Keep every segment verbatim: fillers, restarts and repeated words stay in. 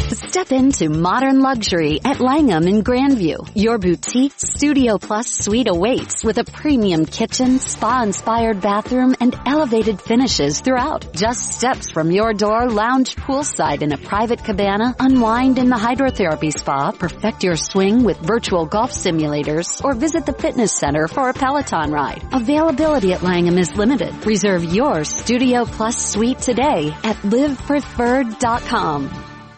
Step into modern luxury at Langham in Grandview. Your boutique Studio Plus suite awaits with a premium kitchen, spa-inspired bathroom, and elevated finishes throughout. Just steps from your door, lounge poolside in a private cabana, unwind in the hydrotherapy spa, perfect your swing with virtual golf simulators, or visit the fitness center for a Peloton ride. Availability at Langham is limited. Reserve your Studio Plus suite today at live preferred dot com.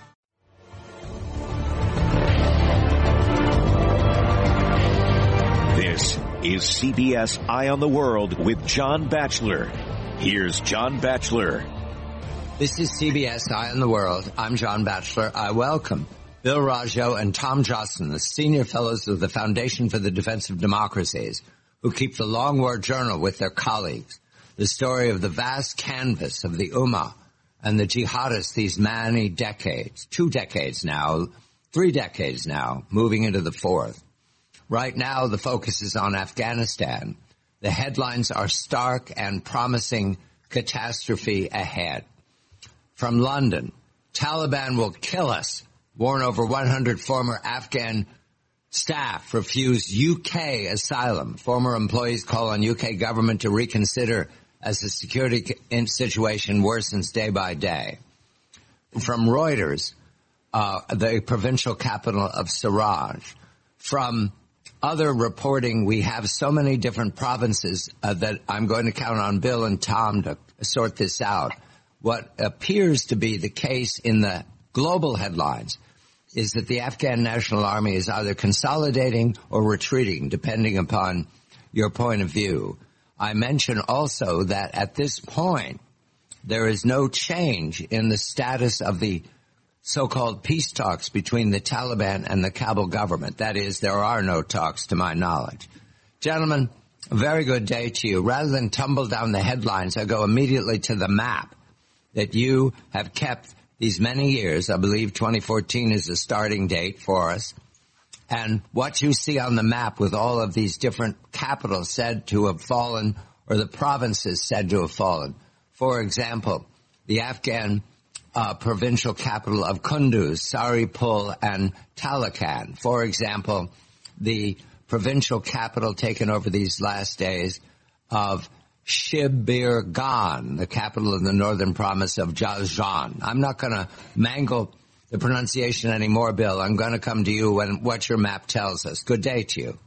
This is C B S Eye on the World with John Batchelor. Here's John Batchelor. This is C B S Eye on the World. I'm John Batchelor. I welcome Bill Rajo and Tom Jostin, the senior fellows of the Foundation for the Defense of Democracies, who keep the Long War Journal with their colleagues. The story of the vast canvas of the Ummah and the jihadists these many decades, two decades now, three decades now, moving into the fourth. Right now, the focus is on Afghanistan. The headlines are stark and promising catastrophe ahead. From London, Taliban will kill us, warn over one hundred former Afghan staff refuse U K asylum. Former employees call on U K government to reconsider as the security situation worsens day by day. From Reuters, uh, the provincial capital of Siraj. From other reporting, we have so many different provinces uh, that I'm going to count on Bill and Tom to sort this out. What appears to be the case in the global headlines is that the Afghan National Army is either consolidating or retreating, depending upon your point of view. I mention also that at this point, there is no change in the status of the so-called peace talks between the Taliban and the Kabul government. That is, there are no talks to my knowledge. Gentlemen, a very good day to you. Rather than tumble down the headlines, I go immediately to the map that you have kept these many years. I believe twenty fourteen is the starting date for us. And what you see on the map with all of these different capitals said to have fallen, or the provinces said to have fallen. For example, the Afghan Uh, provincial capital of Kunduz, Saripul, and Talakan. For example, the provincial capital taken over these last days of Shibir Gan, the capital of the northern province of Jazan. I'm not going to mangle the pronunciation anymore, Bill. I'm going to come to you when what your map tells us. Good day to you.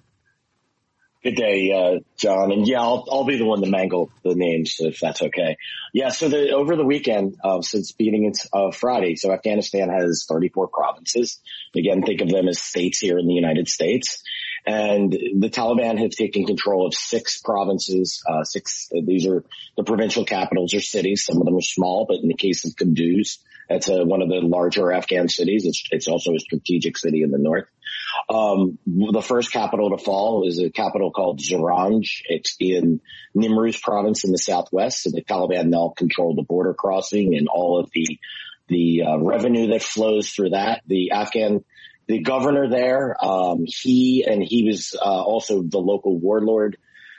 Good day, uh, John. And yeah, I'll, I'll be the one to mangle the names if that's okay. Yeah, so the, over the weekend, uh, since beginning it's uh, Friday, so Afghanistan has thirty-four provinces. Again, think of them as states here in the United States. And the Taliban have taken control of six provinces, uh, six, uh, these are the provincial capitals or cities. Some of them are small, but in the case of Kunduz, that's uh, one of the larger Afghan cities. It's, it's also a strategic city in the north. Um, the first capital to fall is a capital called Zaranj. It's in Nimruz province in the southwest. So the Taliban now control the border crossing and all of the, the, uh, revenue that flows through that. The Afghan, the governor there, um, he, and he was, uh, also the local warlord.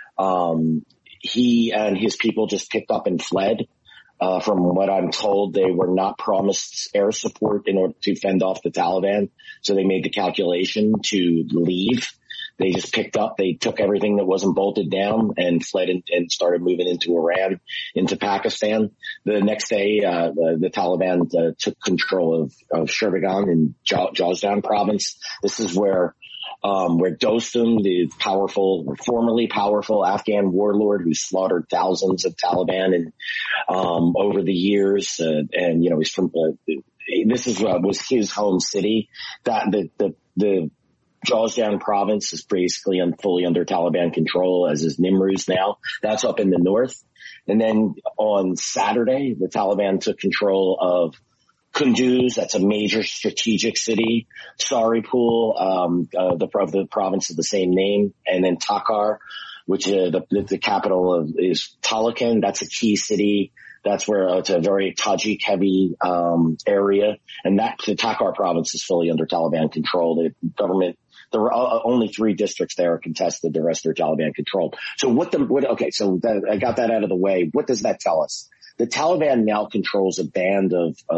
Um, he and his people just picked up and fled. Uh, from what I'm told, they were not promised air support in order to fend off the Taliban. So they made the calculation to leave. They just picked up, they took everything that wasn't bolted down and fled in, and started moving into Iran, into Pakistan. The next day, uh, the, the Taliban uh, took control of, of Shirbagan in Jawzjan province. This is where Um, where Dostum, the powerful, formerly powerful Afghan warlord who slaughtered thousands of Taliban and, um, over the years, uh, and, you know, he's from, uh, this is, uh, was his home city. That, the, the, the Jawzjan province is basically un, fully under Taliban control, as is Nimruz now. That's up in the north. And then on Saturday, the Taliban took control of Kunduz, that's a major strategic city. Saripul, um, uh, the, the province of the same name, and then Takhar, which uh, the, the capital of is Talakan. That's a key city. That's where uh, it's a very Tajik-heavy um, area, and that the Takhar province is fully under Taliban control. The government, there were uh, only three districts there are contested. The rest are Taliban controlled. So what the what? Okay, so that, I got that out of the way. What does that tell us? The Taliban now controls a band of of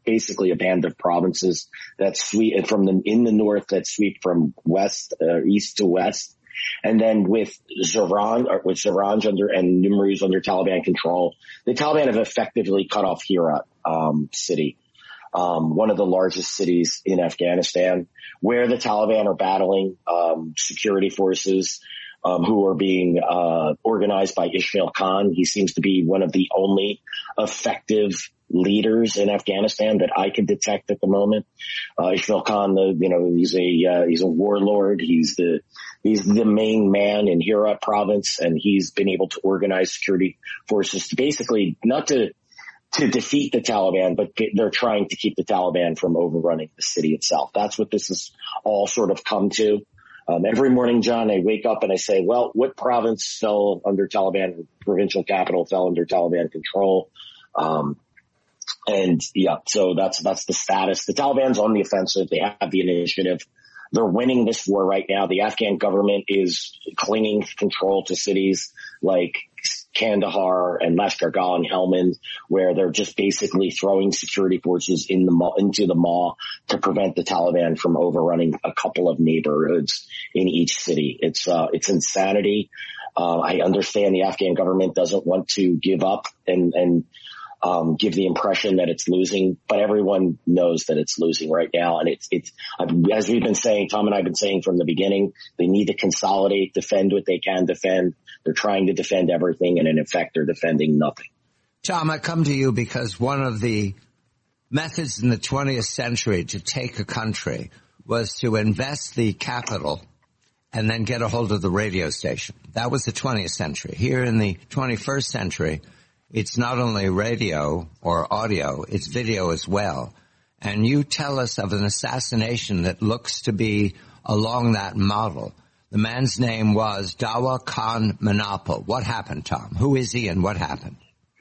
basically a band of provinces that sweep from the, in the north that sweep from west, uh, east to west. And then with Zoran, or with Zoranj under and Nimruz under Taliban control, the Taliban have effectively cut off Herat, um, city, um, one of the largest cities in Afghanistan, where the Taliban are battling, um, security forces, um, who are being, uh, organized by Ismail Khan. He seems to be one of the only effective leaders in Afghanistan that I can detect at the moment. Uh, Ismail Khan, the, you know, he's a, uh, he's a warlord. He's the, he's the main man in Herat province, and he's been able to organize security forces to basically not to, to defeat the Taliban, but they're trying to keep the Taliban from overrunning the city itself. That's what this has all sort of come to. Um, every morning, John, I wake up and I say, well, what province fell under Taliban, provincial capital fell under Taliban control? Um, and yeah, so that's, that's the status. The Taliban's on the offensive. They have the initiative. They're winning this war right now. The Afghan government is clinging control to cities like Kandahar and Lashkar-Gah and Helmand, where they're just basically throwing security forces in the into the mall to prevent the Taliban from overrunning a couple of neighborhoods in each city. It's uh, it's insanity. Uh, I understand the Afghan government doesn't want to give up and and um, give the impression that it's losing, but everyone knows that it's losing right now. And it's, it's, as we've been saying, Tom and I have been saying from the beginning, they need to consolidate, defend what they can defend. They're trying to defend everything, and in effect, they're defending nothing. Tom, I come to you because one of the methods in the twentieth century to take a country was to invest the capital and then get a hold of the radio station. That was the twentieth century. Here in the twenty-first century, it's not only radio or audio, it's video as well. And you tell us of an assassination that looks to be along that model. The man's name was Dawa Khan Manapal. What happened, Tom? Who is he and what happened?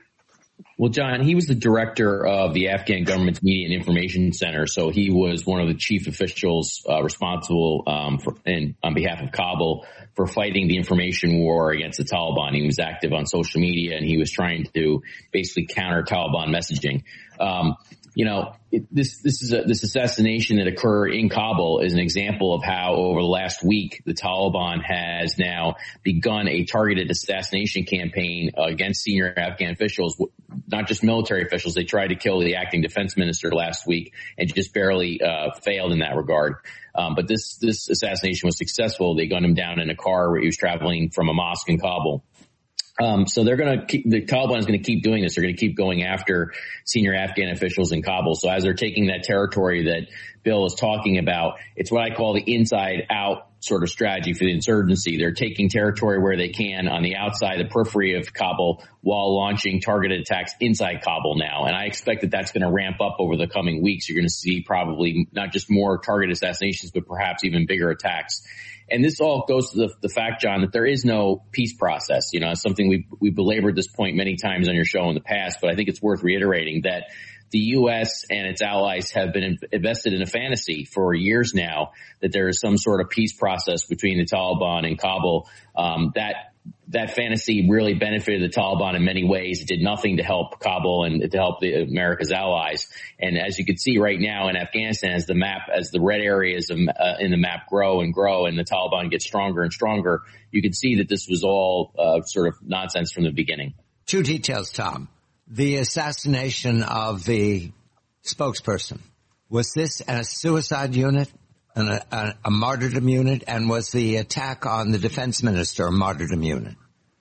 Well, John, he was the director of the Afghan government's Media and Information Center, so he was one of the chief officials uh, responsible um, for, and on behalf of Kabul for fighting the information war against the Taliban. He was active on social media, and he was trying to basically counter Taliban messaging. Um, you know, it, this this is a, this assassination that occurred in Kabul is an example of how over the last week the Taliban has now begun a targeted assassination campaign uh, against senior Afghan officials, not just military officials. They tried to kill the acting defense minister last week and just barely uh, failed in that regard. Um, but this this assassination was successful. They gunned him down in a car where he was traveling from a mosque in Kabul. Um, so they're going to keep, the Taliban is going to keep doing this. They're going to keep going after senior Afghan officials in Kabul. So as they're taking that territory that Bill is talking about, it's what I call the inside out sort of strategy for the insurgency. They're taking territory where they can on the outside, the periphery of Kabul, while launching targeted attacks inside Kabul now. And I expect that that's going to ramp up over the coming weeks. You're going to see probably not just more targeted assassinations, but perhaps even bigger attacks. And this all goes to the, the fact, John, that there is no peace process. You know, it's something we we belabored this point many times on your show in the past, but I think it's worth reiterating that the U S and its allies have been invested in a fantasy for years now that there is some sort of peace process between the Taliban and Kabul. Um, that that fantasy really benefited the Taliban in many ways. It did nothing to help Kabul and to help the America's allies. And as you can see right now in Afghanistan, as the map, as the red areas of, uh, in the map grow and grow and the Taliban gets stronger and stronger, you can see that this was all uh, sort of nonsense from the beginning. Two details, Tom. The assassination of the spokesperson. Was this a suicide unit, an, a, a martyrdom unit, and was the attack on the defense minister a martyrdom unit?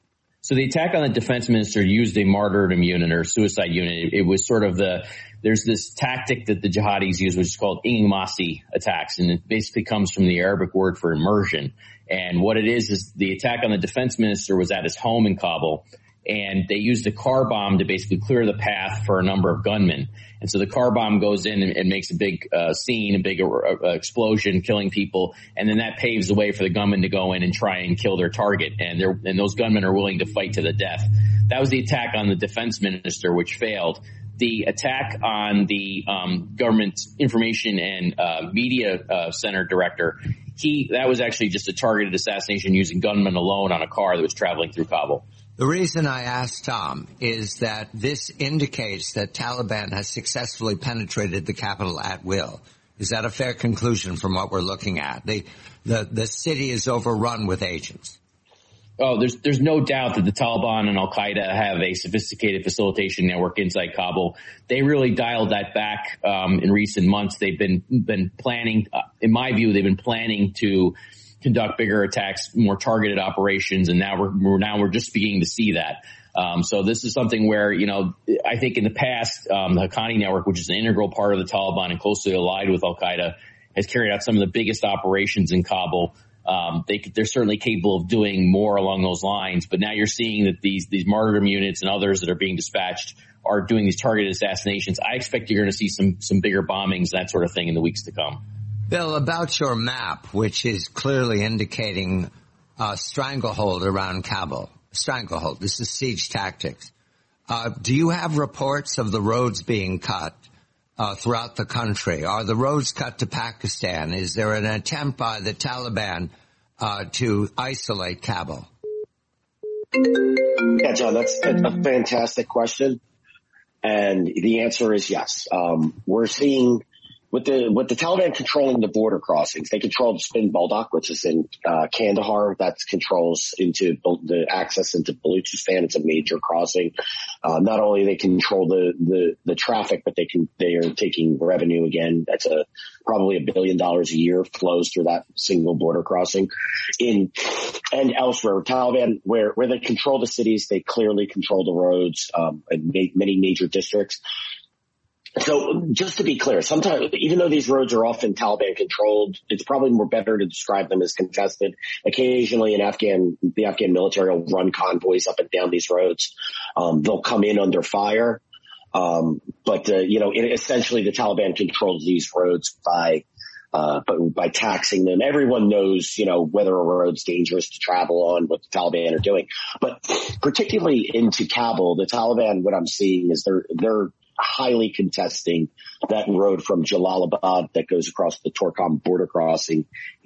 So the attack on the defense minister used a martyrdom unit or suicide unit. It, it was sort of the, there's this tactic that the jihadis use, which is called ingmasi attacks, and it basically comes from the Arabic word for immersion. And what it is is the attack on the defense minister was at his home in Kabul, and they used a car bomb to basically clear the path for a number of gunmen. And so the car bomb goes in and, and makes a big uh, scene, a big uh, explosion, killing people, and then that paves the way for the gunmen to go in and try and kill their target. And they're, and those gunmen are willing to fight to the death. That was the attack on the defense minister, which failed. The attack on the um, government information and uh, media uh, center director, he that was actually just a targeted assassination using gunmen alone on a car that was traveling through Kabul. The reason I asked Tom is that this indicates that Taliban has successfully penetrated the capital at will. Is that a fair conclusion from what we're looking at? The, the, the city is overrun with agents. Oh, there's there's no doubt that the Taliban and Al-Qaeda have a sophisticated facilitation network inside Kabul. They really dialed that back um, in recent months. They've been been planning, uh, in my view, they've been planning to conduct bigger attacks, more targeted operations, and now we're, we're now we're just beginning to see that. Um, so this is something where, you know, I think in the past, um, the Haqqani network, which is an integral part of the Taliban and closely allied with Al-Qaeda, has carried out some of the biggest operations in Kabul. Um, they, they're certainly capable of doing more along those lines, but now you're seeing that these, these martyrdom units and others that are being dispatched are doing these targeted assassinations. I expect you're going to see some, some bigger bombings, that sort of thing in the weeks to come. Bill, about your map, which is clearly indicating a stranglehold around Kabul. Stranglehold. This is siege tactics. Uh, do you have reports of the roads being cut uh, throughout the country? Are the roads cut to Pakistan? Is there an attempt by the Taliban uh, to isolate Kabul? Yeah, John, that's a, a fantastic question. And the answer is yes. Um, we're seeing With the with the Taliban controlling the border crossings, they control the Spin Baldak, which is in uh, Kandahar. That controls into the access into Baluchistan. It's a major crossing. Uh, not only they control the, the the traffic, but they can they are taking revenue again. That's a probably a billion dollars a year flows through that single border crossing. In and elsewhere, Taliban where where they control the cities, they clearly control the roads um, in many major districts. So just to be clear, sometimes, even though these roads are often Taliban controlled, it's probably more better to describe them as contested. Occasionally an Afghan, the Afghan military will run convoys up and down these roads. Um, they'll come in under fire. Um, but, uh, you know, it, essentially the Taliban controls these roads by, uh, by, by taxing them. Everyone knows, you know, whether a road's dangerous to travel on, what the Taliban are doing. But particularly into Kabul, the Taliban, what I'm seeing is they're, they're, highly contesting that road from Jalalabad that goes across the Torkham border crossing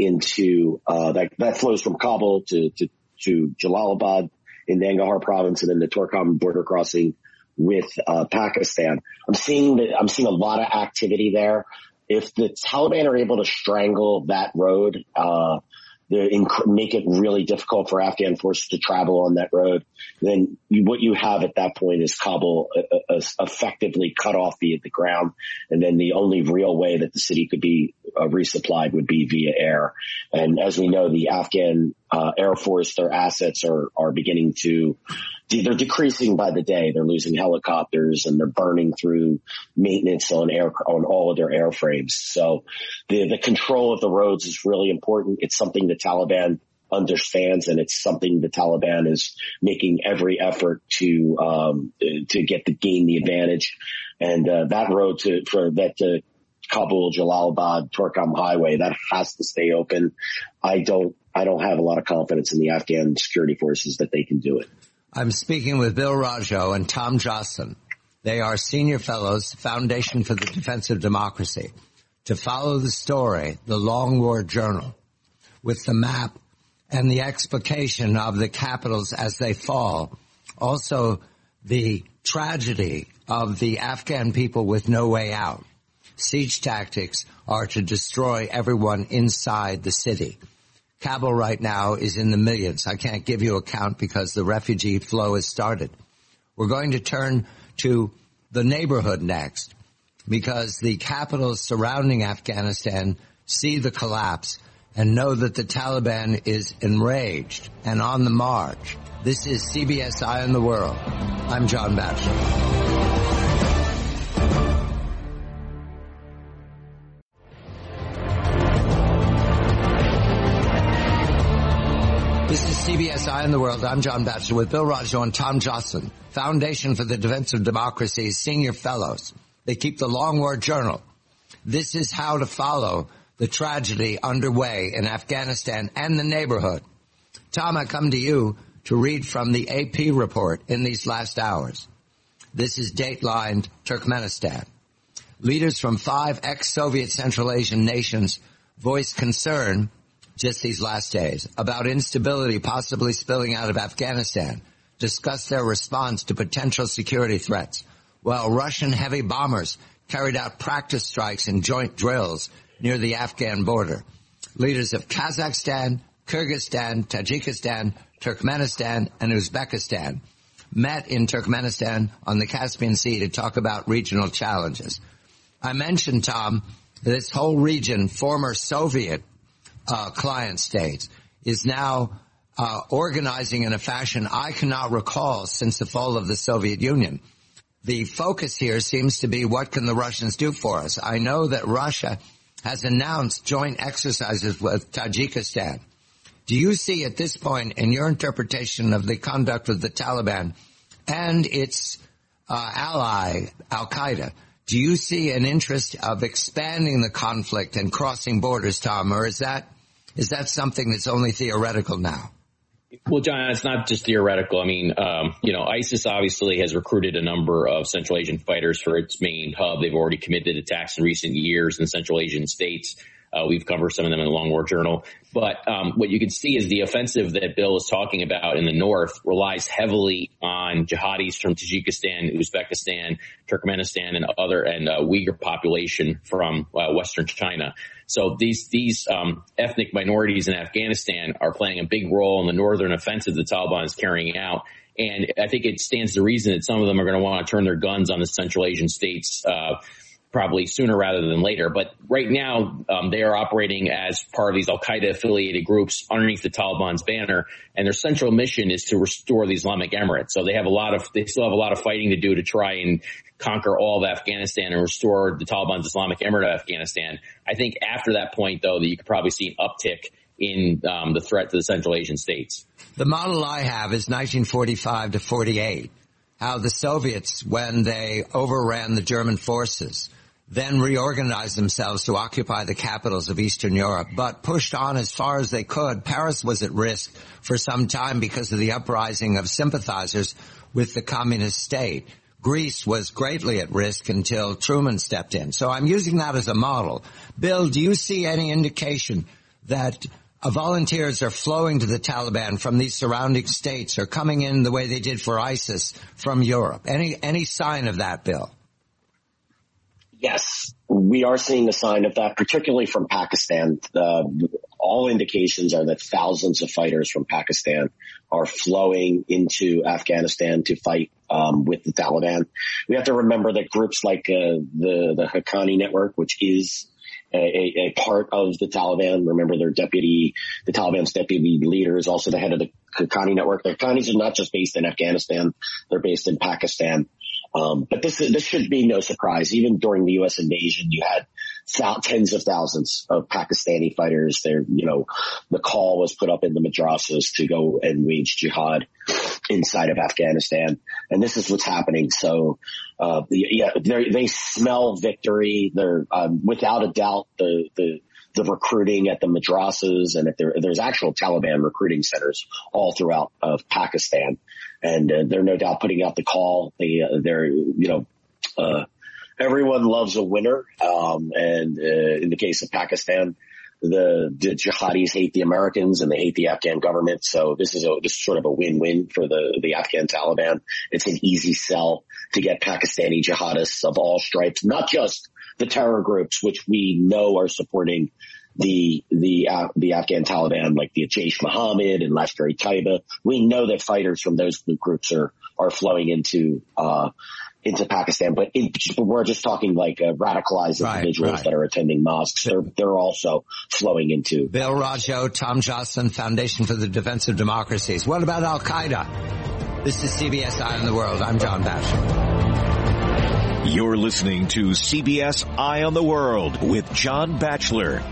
into, uh, that, that flows from Kabul to, to, to Jalalabad in Nangarhar province and then the Torkham border crossing with, uh, Pakistan. I'm seeing that, I'm seeing a lot of activity there. If the Taliban are able to strangle that road, uh, Inc- make it really difficult for Afghan forces to travel on that road, then you, what you have at that point is Kabul uh, uh, effectively cut off via the ground, and then the only real way that the city could be uh, resupplied would be via air. And as we know, the Afghan uh, Air Force, their assets are are beginning to they're decreasing by the day. They're losing helicopters and they're burning through maintenance on air, on all of their airframes. So the, the control of the roads is really important. It's something the Taliban understands, and it's something the Taliban is making every effort to, um, to get to gain the advantage. And, uh, that road to, for that, uh, Kabul, Jalalabad, Torkham highway, that has to stay open. I don't, I don't have a lot of confidence in the Afghan security forces that they can do it. I'm speaking with Bill Rajo and Tom Joscelyn. They are senior fellows, Foundation for the Defense of Democracy. To follow the story, the Long War Journal, with the map and the explication of the capitals as they fall. Also, the tragedy of the Afghan people with no way out. Siege tactics are to destroy everyone inside the city. Kabul right now is in the millions. I can't give you a count because the refugee flow has started. We're going to turn to the neighborhood next because the capitals surrounding Afghanistan see the collapse and know that the Taliban is enraged and on the march. This is C B S Eye on the World. I'm John Batchelor. This is C B S Eye on the World. I'm John Batchelor with Bill Rajo and Tom Joscelyn, Foundation for the Defense of Democracy's senior fellows. They keep the Long War Journal. This is how to follow the tragedy underway in Afghanistan and the neighborhood. Tom, I come to you to read from the A P report in these last hours. This is datelined Turkmenistan. Leaders from five ex-Soviet Central Asian nations voiced concern just these last days about instability possibly spilling out of Afghanistan discussed their response to potential security threats, while Russian heavy bombers carried out practice strikes and joint drills near the Afghan border. Leaders of Kazakhstan, Kyrgyzstan, Tajikistan, Turkmenistan, and Uzbekistan met in Turkmenistan on the Caspian Sea to talk about regional challenges. I mentioned, Tom, this whole region, former Soviet uh, client states, is now uh, organizing in a fashion I cannot recall since the fall of the Soviet Union. The focus here seems to be, what can the Russians do for us? I know that Russia has announced joint exercises with Tajikistan. Do you see at this point, in your interpretation of the conduct of the Taliban and its uh, ally, Al-Qaeda, do you see an interest of expanding the conflict and crossing borders, Tom, or is that is that something that's only theoretical now? Well, John, it's not just theoretical. I mean, um, you know, ISIS obviously has recruited a number of Central Asian fighters for its main hub. They've already committed attacks in recent years in Central Asian states. Uh, we've covered some of them in the Long War Journal. But um, what you can see is the offensive that Bill is talking about in the north relies heavily on jihadis from Tajikistan, Uzbekistan, Turkmenistan, and other and uh, Uyghur population from uh, Western China. So these these um, ethnic minorities in Afghanistan are playing a big role in the northern offensive the Taliban is carrying out. And I think it stands to reason that some of them are going to want to turn their guns on the Central Asian states uh probably sooner rather than later. But right now, um, they are operating as part of these Al-Qaeda affiliated groups underneath the Taliban's banner. And their central mission is to restore the Islamic Emirate. So they have a lot of, they still have a lot of fighting to do to try and conquer all of Afghanistan and restore the Taliban's Islamic Emirate of Afghanistan. I think after that point, though, that you could probably see an uptick in um, the threat to the Central Asian states. The model I have is nineteen forty-five to forty-eight. How the Soviets, when they overran the German forces, then reorganized themselves to occupy the capitals of Eastern Europe, but pushed on as far as they could. Paris was at risk for some time because of the uprising of sympathizers with the communist state. Greece was greatly at risk until Truman stepped in. So I'm using that as a model. Bill, do you see any indication that uh, volunteers are flowing to the Taliban from these surrounding states or coming in the way they did for ISIS from Europe? Any, any sign of that, Bill? Yes, we are seeing a sign of that, particularly from Pakistan. Uh, all indications are that thousands of fighters from Pakistan are flowing into Afghanistan to fight um, with the Taliban. We have to remember that groups like uh, the, the Haqqani Network, which is a, a part of the Taliban, remember their deputy, the Taliban's deputy leader is also the head of the Haqqani Network. The Haqqanis are not just based in Afghanistan, they're based in Pakistan. Um, but this, this should be no surprise. Even during the U S invasion, you had thou- tens of thousands of Pakistani fighters there. You know, the call was put up in the madrasas to go and wage jihad inside of Afghanistan. And this is what's happening. So, uh, yeah, they smell victory. They're, um, without a doubt, the, the, the recruiting at the madrasas and if there, there's actual Taliban recruiting centers all throughout of Pakistan. And uh, they're no doubt putting out the call. They, uh, they're, you know, uh, everyone loves a winner. Um, and uh, in the case of Pakistan, the, the jihadis hate the Americans and they hate the Afghan government. So this is a, this is sort of a win-win for the, the Afghan Taliban. It's an easy sell to get Pakistani jihadists of all stripes, not just the terror groups, which we know are supporting the the uh, the Afghan Taliban, like the Jaish-e-Mohammed and Lashkar-e-Taiba. We know that fighters from those groups are are flowing into uh into Pakistan, but in, we're just talking like uh, radicalized right, individuals right. that are attending mosques. They're they're also flowing into. Bill Rajo, Tom Joslin, Foundation for the Defense of Democracies. What about Al Qaeda? This is C B S Eye on the World. I'm John Batchelor. You're listening to C B S Eye on the World with John Batchelor.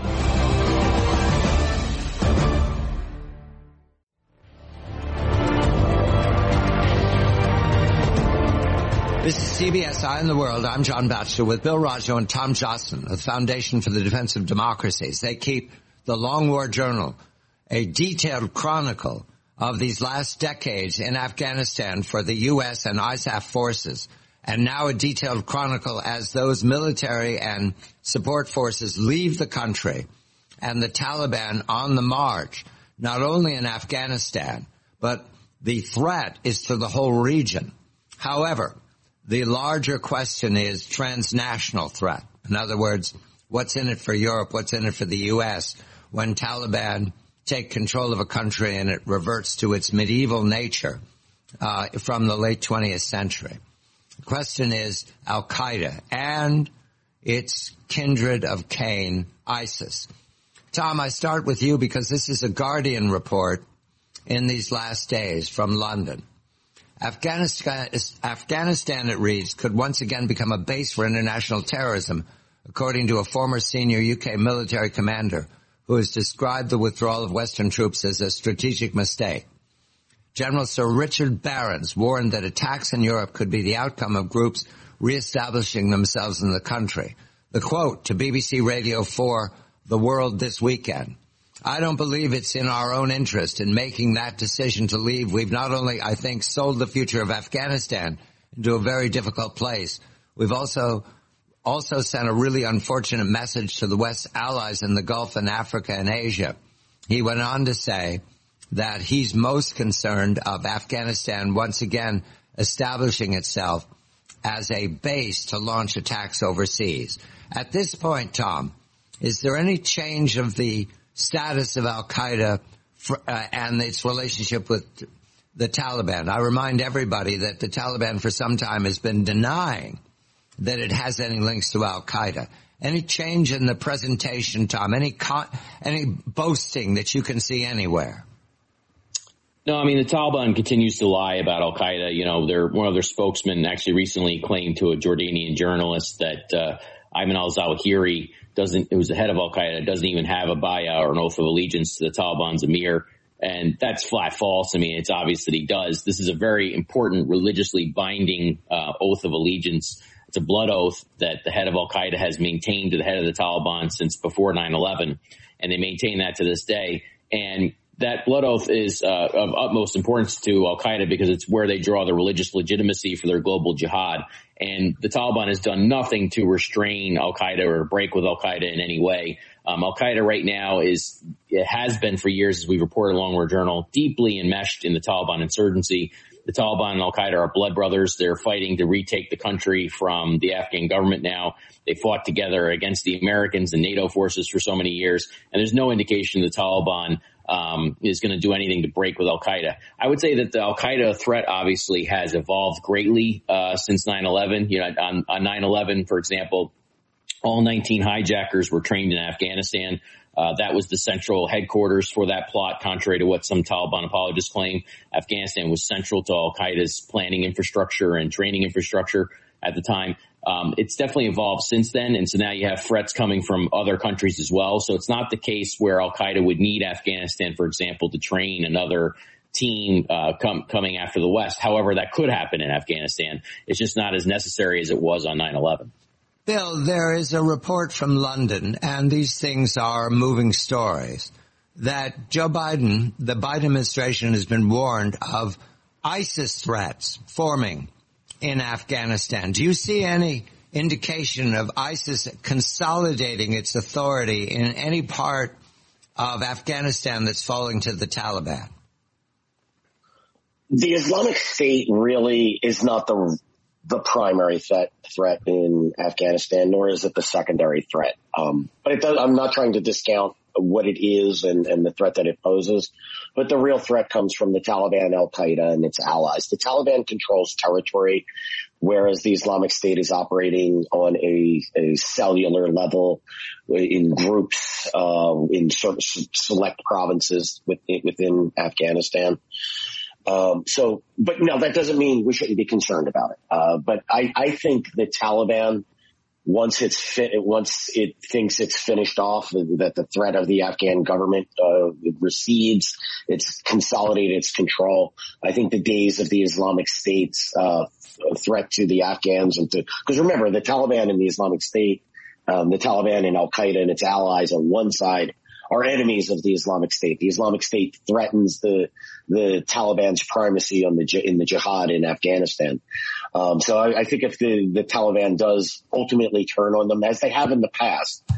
This is C B S Eye on the World. I'm John Batchelor with Bill Rajo and Tom Joslin of the Foundation for the Defense of Democracies. They keep the Long War Journal, a detailed chronicle of these last decades in Afghanistan for the U S and I S A F forces. And now a detailed chronicle as those military and support forces leave the country and the Taliban on the march, not only in Afghanistan, but The threat is to the whole region. However, the larger question is transnational threat. In other words, what's in it for Europe? What's in it for the U S when Taliban take control of a country and it reverts to its medieval nature uh, from the late twentieth century? The question is Al-Qaeda and its kindred of Cain, ISIS. Tom, I start with you because this is a Guardian report in these last days from London. Afghanistan, Afghanistan, it reads, could once again become a base for international terrorism, according to a former senior U K military commander who has described the withdrawal of Western troops as a strategic mistake. General Sir Richard Barrons warned that attacks in Europe could be the outcome of groups reestablishing themselves in the country. The quote to B B C Radio four, The World this weekend. I don't believe it's in our own interest in making that decision to leave. We've not only, I think, sold the future of Afghanistan into a very difficult place, we've also also sent a really unfortunate message to the West's allies in the Gulf and Africa and Asia. He went on to say that he's most concerned of Afghanistan once again establishing itself as a base to launch attacks overseas. At this point, Tom, is there any change of the status of Al-Qaeda for, uh, and its relationship with the Taliban? I remind everybody that the Taliban for some time has been denying that it has any links to Al-Qaeda. Any change in the presentation, Tom? Any co- any boasting that you can see anywhere? No, I mean, the Taliban continues to lie about Al-Qaeda. You know, their, one of their spokesmen actually recently claimed to a Jordanian journalist that uh, Ayman al-Zawahiri doesn't, who's the head of Al-Qaeda, doesn't even have a bay'ah or an oath of allegiance to the Taliban's emir. And that's flat false. I mean, it's obvious that he does. This is a very important religiously binding uh, oath of allegiance. It's a blood oath that the head of Al-Qaeda has maintained to the head of the Taliban since before nine eleven. And they maintain that to this day. And that blood oath is uh, of utmost importance to Al-Qaeda because it's where they draw the religious legitimacy for their global jihad. And the Taliban has done nothing to restrain Al-Qaeda or break with Al-Qaeda in any way. Um, Al-Qaeda right now is, it has been for years, as we reported in Long War Journal, deeply enmeshed in the Taliban insurgency. The Taliban and Al-Qaeda are blood brothers. They're fighting to retake the country from the Afghan government now. They fought together against the Americans and NATO forces for so many years. And there's no indication the Taliban um, is going to do anything to break with Al-Qaeda. I would say that the Al-Qaeda threat obviously has evolved greatly uh, since nine eleven. You know, on, on nine eleven, for example, all nineteen hijackers were trained in Afghanistan. Uh, that was the central headquarters for that plot, contrary to what some Taliban apologists claim. Afghanistan was central to Al-Qaeda's planning infrastructure and training infrastructure at the time. Um, it's definitely evolved since then, and so now you have threats coming from other countries as well. So it's not the case where Al-Qaeda would need Afghanistan, for example, to train another team uh, com- coming after the West. However, that could happen in Afghanistan. It's just not as necessary as it was on nine eleven. Bill, there is a report from London, and these things are moving stories, that Joe Biden, the Biden administration, has been warned of ISIS threats forming in Afghanistan. Do you see any indication of ISIS consolidating its authority in any part of Afghanistan that's falling to the Taliban? The Islamic State really is not the the primary threat threat in Afghanistan, nor is it the secondary threat. Um, but it does, I'm not trying to discount what it is and, and the threat that it poses. But the real threat comes from the Taliban, Al-Qaeda, and its allies. The Taliban controls territory, whereas the Islamic State is operating on a, a cellular level in groups, uh, in certain select provinces within, within Afghanistan. Um, so, but no, that doesn't mean we shouldn't be concerned about it. Uh, but I, I think the Taliban, once it's fit, once it thinks it's finished off, that the threat of the Afghan government, uh, recedes, it's consolidated its control. I think the days of the Islamic State's, uh, threat to the Afghans and to, because remember, the Taliban and the Islamic State, um, the Taliban and Al-Qaeda and its allies on one side are enemies of the Islamic State. The Islamic State threatens the the Taliban's primacy on the in the jihad in Afghanistan. Um, so I, I think if the, the Taliban does ultimately turn on them, as they have in the past,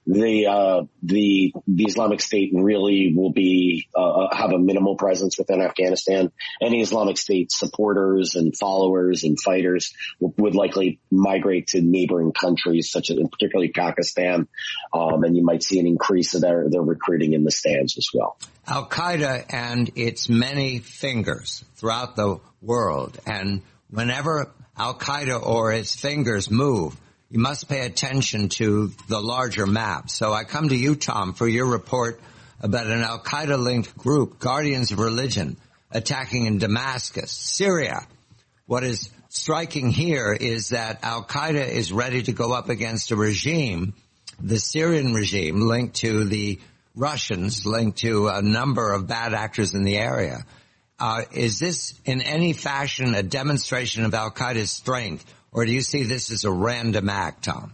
the uh, the the Islamic State really will be uh, have a minimal presence within Afghanistan. Any Islamic State supporters and followers and fighters w- would likely migrate to neighboring countries, such as particularly Pakistan, um, and you might see an increase of their their recruiting in the stands as well. Al-Qaeda and its many fingers throughout the world, and whenever Al-Qaeda or its fingers move, you must pay attention to the larger map. So I come to you, Tom, for your report about an Al-Qaeda-linked group, Guardians of Religion, attacking in Damascus, Syria. What is striking here is that Al-Qaeda is ready to go up against a regime, the Syrian regime, linked to the Russians, linked to a number of bad actors in the area. Uh, is this in any fashion a demonstration of Al-Qaeda's strength? Or do you see this as a random act, Tom?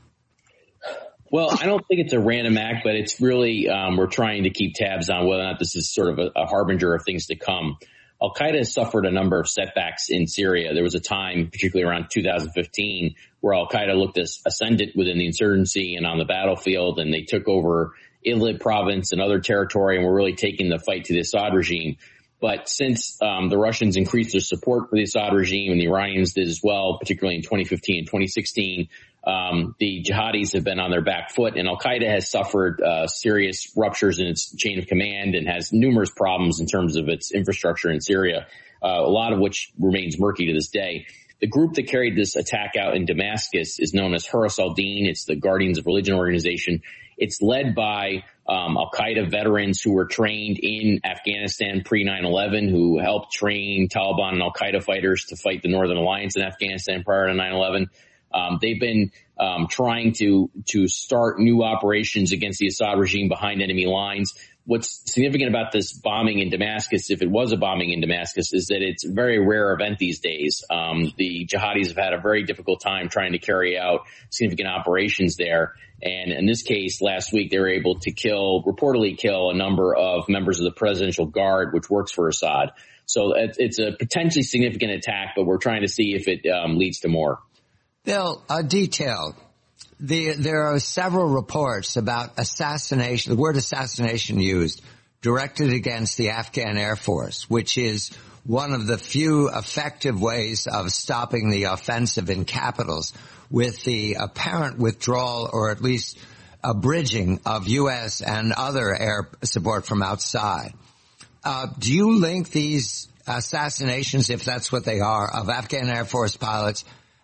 Well, I don't think it's a random act, but it's really, um, we're trying to keep tabs on whether or not this is sort of a, a harbinger of things to come. Al-Qaeda has suffered a number of setbacks in Syria. There was a time, particularly around two thousand fifteen, where Al-Qaeda looked as ascendant within the insurgency and on the battlefield, and they took over Idlib province and other territory and were really taking the fight to the Assad regime. But since um, the Russians increased their support for the Assad regime, and the Iranians did as well, particularly in twenty fifteen and twenty sixteen, um, the jihadis have been on their back foot, and Al-Qaeda has suffered uh, serious ruptures in its chain of command and has numerous problems in terms of its infrastructure in Syria, uh, a lot of which remains murky to this day. The group that carried this attack out in Damascus is known as Huras al-Din. It's the Guardians of Religion organization. It's led by um, Al-Qaeda veterans who were trained in Afghanistan pre nine eleven, who helped train Taliban and Al-Qaeda fighters to fight the Northern Alliance in Afghanistan prior to nine eleven. Um, they've been um, trying to to start new operations against the Assad regime behind enemy lines. What's significant about this bombing in Damascus, if it was a bombing in Damascus, is that it's a very rare event these days. Um, the jihadis have had a very difficult time trying to carry out significant operations there. And in this case, last week, they were able to kill, reportedly kill a number of members of the Presidential Guard, which works for Assad. So it's a potentially significant attack, but we're trying to see if it um, leads to more. Bill, a detail. The, there are several reports about assassination, the word assassination used, directed against the Afghan Air Force, which is one of the few effective ways of stopping the offensive in capitals, with the apparent withdrawal or at least abridging of U S and other air support from outside. Uh, do you link these assassinations, if that's what they are, of Afghan Air Force pilots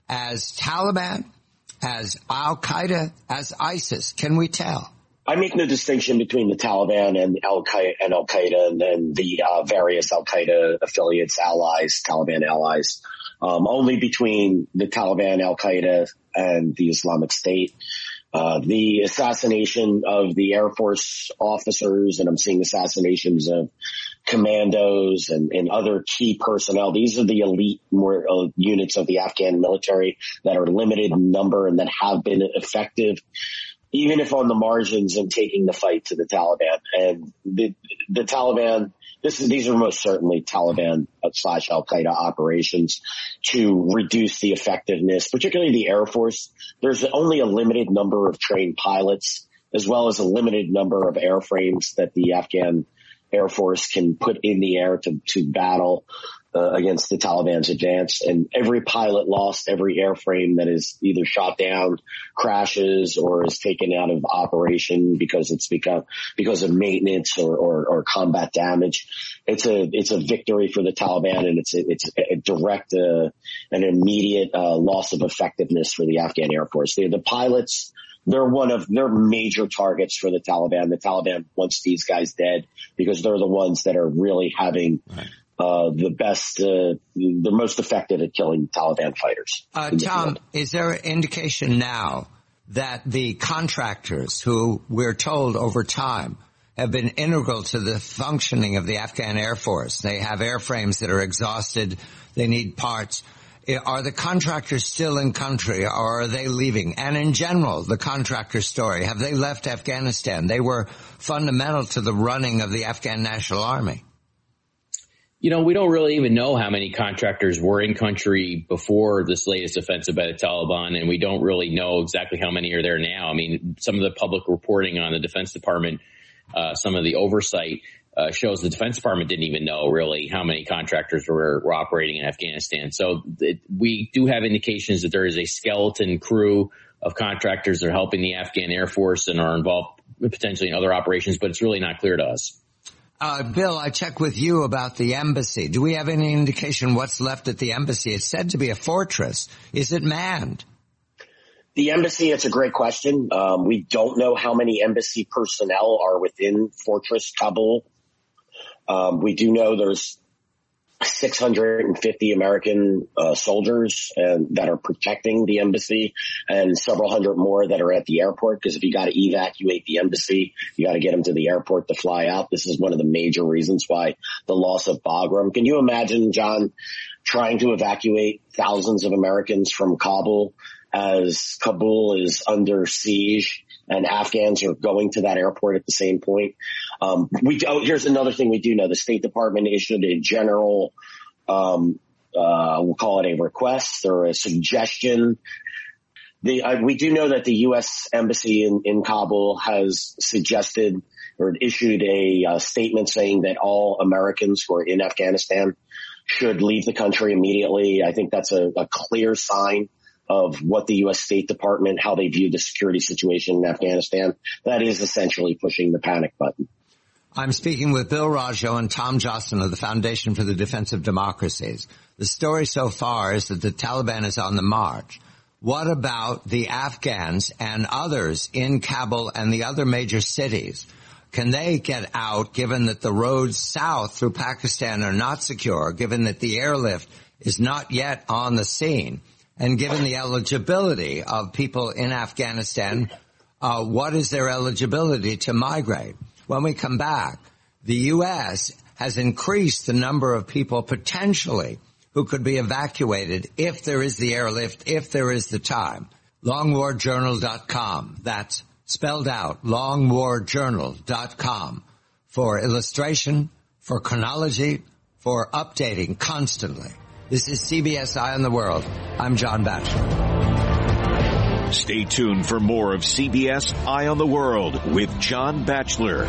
as Taliban, as Al-Qaeda, as ISIS? Can we tell? I make no distinction between the Taliban and Al-Qaeda and Al-Qaeda and then the uh, various Al-Qaeda affiliates, allies, Taliban allies, um, only between the Taliban, Al-Qaeda, and the Islamic State. Uh, the assassination of the Air Force officers, and I'm seeing assassinations of commandos and, and other key personnel. These are the elite more, uh, units of the Afghan military that are limited in number and that have been effective, even if on the margins in taking the fight to the Taliban. And the, the Taliban, this is, these are most certainly Taliban slash Al-Qaeda operations to reduce the effectiveness, particularly the Air Force. There's only a limited number of trained pilots, as well as a limited number of airframes that the Afghan Air Force can put in the air to, to battle uh, against the Taliban's advance. And every pilot lost, every airframe that is either shot down, crashes, or is taken out of operation because it's become, because of maintenance or, or, or combat damage. It's a, it's a victory for the Taliban, and it's a, it's a direct, uh, an immediate, uh, loss of effectiveness for the Afghan Air Force. They're the pilots. They're one of, they're major targets for the Taliban. The Taliban wants these guys dead because they're the ones that are really having, right. uh, the best, uh, the most effective at killing Taliban fighters. Uh, Tom, is there an indication now that the contractors who we're told over time have been integral to the functioning of the Afghan Air Force, they have airframes that are exhausted, they need parts, are the contractors still in country, or are they leaving? And in general, the contractor story, have they left Afghanistan? They were fundamental to the running of the Afghan National Army. You know, we don't really even know how many contractors were in country before this latest offensive by the Taliban, and we don't really know exactly how many are there now. I mean, some of the public reporting on the Defense Department, uh, some of the oversight uh, shows the Defense Department didn't even know really how many contractors were, were operating in Afghanistan. So it, we do have indications that there is a skeleton crew of contractors that are helping the Afghan Air Force and are involved potentially in other operations, but it's really not clear to us. Uh, Bill, I checked with you about the embassy. Do we have any indication what's left at the embassy? It's said to be a fortress. Is it manned? The embassy, it's a great question. Um, we don't know how many embassy personnel are within Fortress Kabul. Um, we do know there's six hundred fifty American uh, soldiers and that are protecting the embassy, and several hundred more that are at the airport. Because if you got to evacuate the embassy, you got to get them to the airport to fly out. This is one of the major reasons why the loss of Bagram. Can you imagine, John, trying to evacuate thousands of Americans from Kabul as Kabul is under siege and Afghans are going to that airport at the same point? Um, we oh, here's another thing we do know. The State Department issued a general, um, uh, we'll call it a request or a suggestion. The, uh, we do know that the U S Embassy in, in Kabul has suggested or issued a uh, statement saying that all Americans who are in Afghanistan should leave the country immediately. I think that's a, a clear sign of what the U S State Department, how they view the security situation in Afghanistan. That is essentially pushing the panic button. I'm speaking with Bill Rajo and Tom Jostin of the Foundation for the Defense of Democracies. The story so far is that the Taliban is on the march. What about the Afghans and others in Kabul and the other major cities? Can they get out given that the roads south through Pakistan are not secure, given that the airlift is not yet on the scene, and given the eligibility of people in Afghanistan, uh, what is their eligibility to migrate? When we come back, the U S has increased the number of people potentially who could be evacuated if there is the airlift, if there is the time. long war journal dot com. That's spelled out, long war journal dot com, for illustration, for chronology, for updating constantly. This is C B S Eye on the World. I'm John Batchelor. Stay tuned for more of C B S Eye on the World with John Batchelor.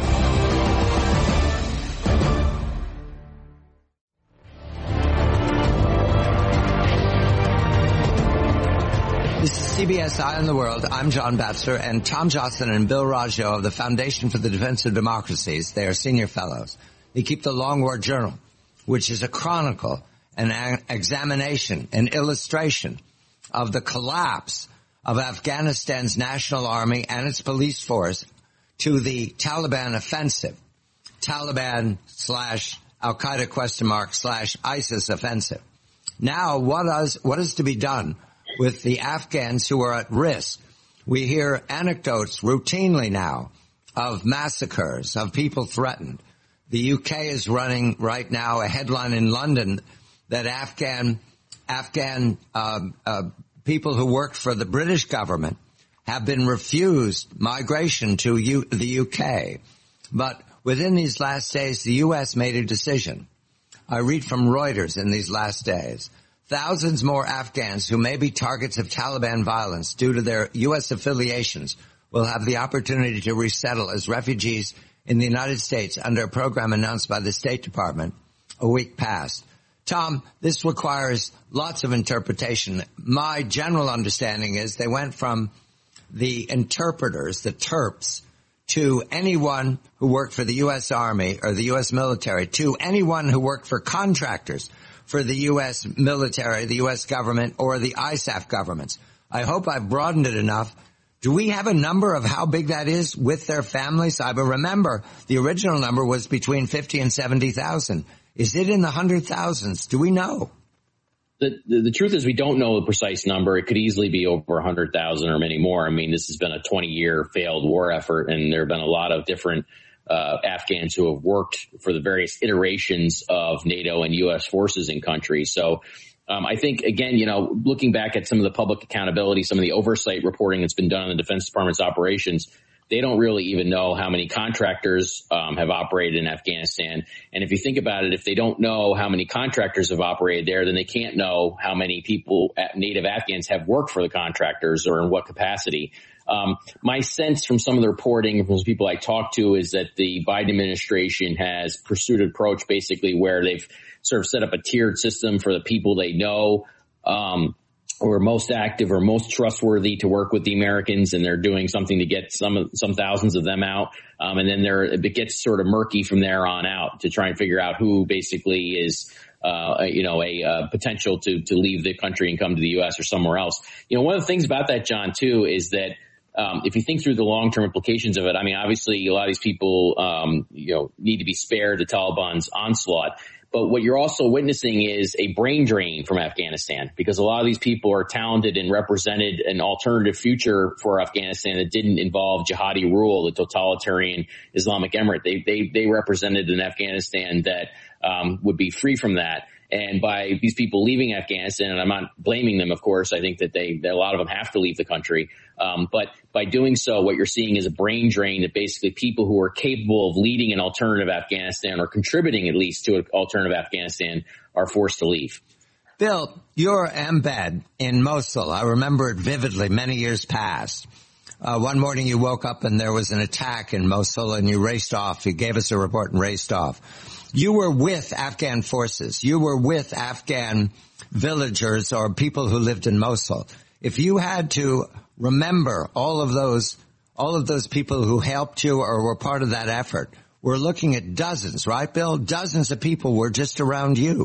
This is C B S Eye on the World. I'm John Batchelor, and Tom Jostin and Bill Rajo of the Foundation for the Defense of Democracies. They are senior fellows. They keep the Long War Journal, which is a chronicle, an examination, an illustration of the collapse of Afghanistan's national army and its police force to the Taliban offensive, Taliban slash Al-Qaeda question mark slash ISIS offensive. Now, what is, what is to be done with the Afghans who are at risk? We hear anecdotes routinely now of massacres, of people threatened. The U K is running right now a headline in London that Afghan, Afghan, uh, uh, people who worked for the British government have been refused migration to U- the U K. But within these last days, the U S made a decision. I read from Reuters in these last days. Thousands more Afghans who may be targets of Taliban violence due to their U S affiliations will have the opportunity to resettle as refugees in the United States under a program announced by the State Department a week past. Tom, this requires lots of interpretation. My general understanding is they went from the interpreters, the Terps, to anyone who worked for the U S Army or the U S military, to anyone who worked for contractors for the U S military, the U S government, or the I S A F governments. I hope I've broadened it enough. Do we have a number of how big that is with their families? I remember the original number was between fifty and seventy thousand. Is it in the hundred thousands? Do we know? The, the, the truth is we don't know the precise number. It could easily be over one hundred thousand or many more. I mean, this has been a twenty-year failed war effort, and there have been a lot of different uh, Afghans who have worked for the various iterations of NATO and U S forces in country. So um, I think, again, you know, looking back at some of the public accountability, some of the oversight reporting that's been done on the Defense Department's operations, they don't really even know how many contractors um, have operated in Afghanistan. And if you think about it, if they don't know how many contractors have operated there, then they can't know how many people, native Afghans, have worked for the contractors or in what capacity. Um, my sense from some of the reporting from the people I talked to is that the Biden administration has pursued an approach basically where they've sort of set up a tiered system for the people they know, um, who are most active or most trustworthy to work with the Americans, and they're doing something to get some some thousands of them out. Um, and then there it gets sort of murky from there on out to try and figure out who basically is, uh, you know, a uh, potential to to leave the country and come to the U S or somewhere else. You know, one of the things about that, John, too, is that um, if you think through the long-term implications of it, I mean, obviously a lot of these people, um, you know, need to be spared the Taliban's onslaught. But what you're also witnessing is a brain drain from Afghanistan, because a lot of these people are talented and represented an alternative future for Afghanistan that didn't involve jihadi rule, the totalitarian Islamic emirate. They they they represented an Afghanistan that um would be free from that. And by these people leaving Afghanistan, and I'm not blaming them, of course, I think that they, that a lot of them have to leave the country. Um, but by doing so, what you're seeing is a brain drain that basically people who are capable of leading an alternative Afghanistan or contributing at least to an alternative Afghanistan are forced to leave. Bill, your embed in Mosul, I remember it vividly many years past. Uh, one morning you woke up and there was an attack in Mosul and you raced off. You gave us a report and raced off. You were with Afghan forces. You were with Afghan villagers or people who lived in Mosul. If you had to remember all of those, all of those people who helped you or were part of that effort, we're looking at dozens, right, Bill? Dozens of people were just around you.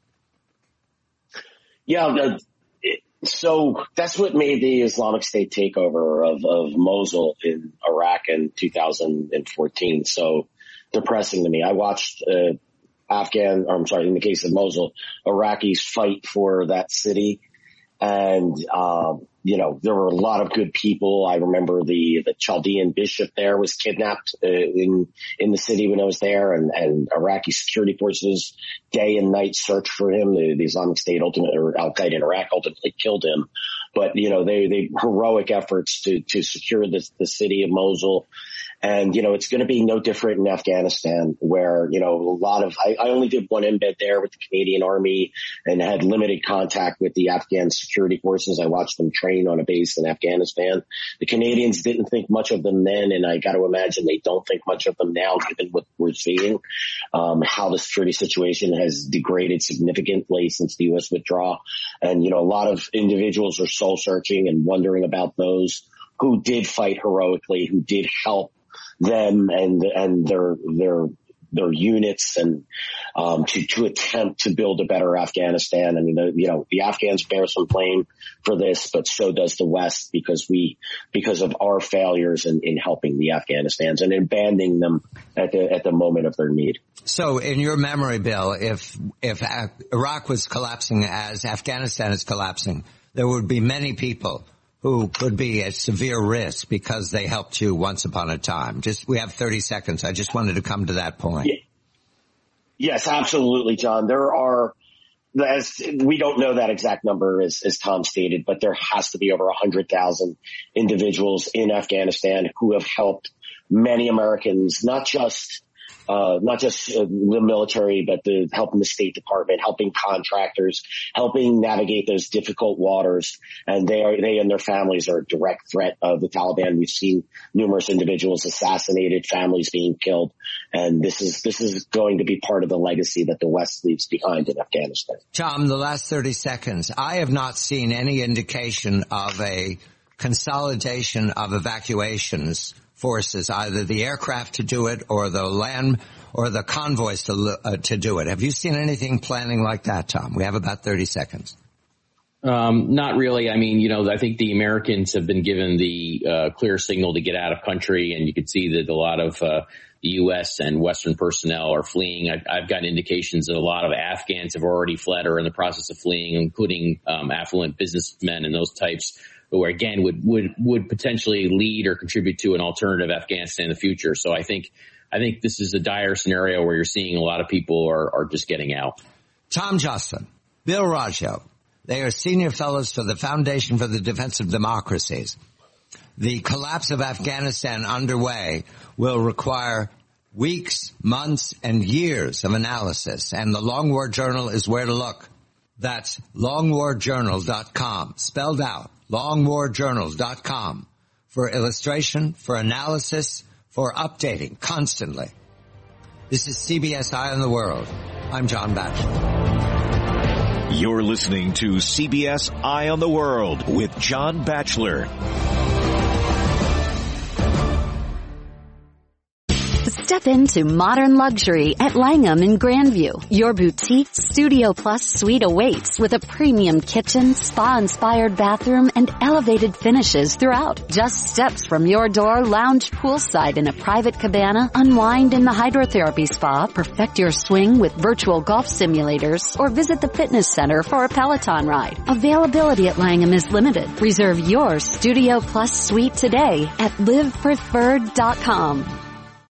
Yeah. Uh, it, so that's what made the Islamic State takeover of, of Mosul in Iraq in two thousand fourteen so depressing to me. I watched uh, Afghan, or I'm sorry, in the case of Mosul, Iraqis fight for that city. And, um, you know, there were a lot of good people. I remember the, the Chaldean bishop there was kidnapped uh, in, in the city when I was there, and, and Iraqi security forces day and night searched for him. The, the Islamic State ultimately, or Al-Qaeda in Iraq ultimately killed him. But, you know, they, they heroic efforts to, to secure the, the city of Mosul. And, you know, it's going to be no different in Afghanistan, where, you know, a lot of, I, I only did one embed there with the Canadian Army and had limited contact with the Afghan security forces. I watched them train on a base in Afghanistan. The Canadians didn't think much of them then, and I got to imagine they don't think much of them now, given what we're seeing, um, how the security situation has degraded significantly since the U S withdrawal. And, you know, a lot of individuals are soul searching and wondering about those who did fight heroically, who did help them and and their their their units, and um to to attempt to build a better Afghanistan. I mean, the, you know, the Afghans bear some blame for this, but so does the West, because we because of our failures in, in helping the Afghanistans and abandoning them at the at the moment of their need. So, in your memory, Bill, if if Iraq was collapsing as Afghanistan is collapsing, there would be many people who could be at severe risk because they helped you once upon a time. Just, we have thirty seconds. I just wanted to come to that point. Yeah. Yes, absolutely, John. There are, as we don't know that exact number as, as Tom stated, but there has to be over a hundred thousand individuals in Afghanistan who have helped many Americans, not just Uh, not just uh, the military, but the helping the State Department, helping contractors, helping navigate those difficult waters. And they are, they and their families are a direct threat of the Taliban. We've seen numerous individuals assassinated, families being killed. And this is, this is going to be part of the legacy that the West leaves behind in Afghanistan. Tom, the last thirty seconds. I have not seen any indication of a consolidation of evacuations forces, either the aircraft to do it or the land or the convoys to uh, to do it. Have you seen anything planning like that, Tom? We have about thirty seconds. Um, not really. I mean, you know, I think the Americans have been given the uh, clear signal to get out of country, and you can see that a lot of uh, the U S and Western personnel are fleeing. I, I've gotten indications that a lot of Afghans have already fled or are in the process of fleeing, including um, affluent businessmen and those types, who again would, would, would potentially lead or contribute to an alternative Afghanistan in the future. So I think, I think this is a dire scenario where you're seeing a lot of people are, are just getting out. Tom Joscelyn, Bill Raggio, they are senior fellows for the Foundation for the Defense of Democracies. The collapse of Afghanistan underway will require weeks, months, and years of analysis, and the Long War Journal is where to look. That's long war journal dot com, spelled out, long war journal dot com, for illustration, for analysis, for updating constantly. This is C B S Eye on the World. I'm John Batchelor. You're listening to C B S Eye on the World with John Batchelor. Step into modern luxury at Langham in Grandview. Your boutique Studio Plus suite awaits with a premium kitchen, spa-inspired bathroom, and elevated finishes throughout. Just steps from your door, lounge poolside in a private cabana, unwind in the hydrotherapy spa, perfect your swing with virtual golf simulators, or visit the fitness center for a Peloton ride. Availability at Langham is limited. Reserve your Studio Plus suite today at live preferred dot com.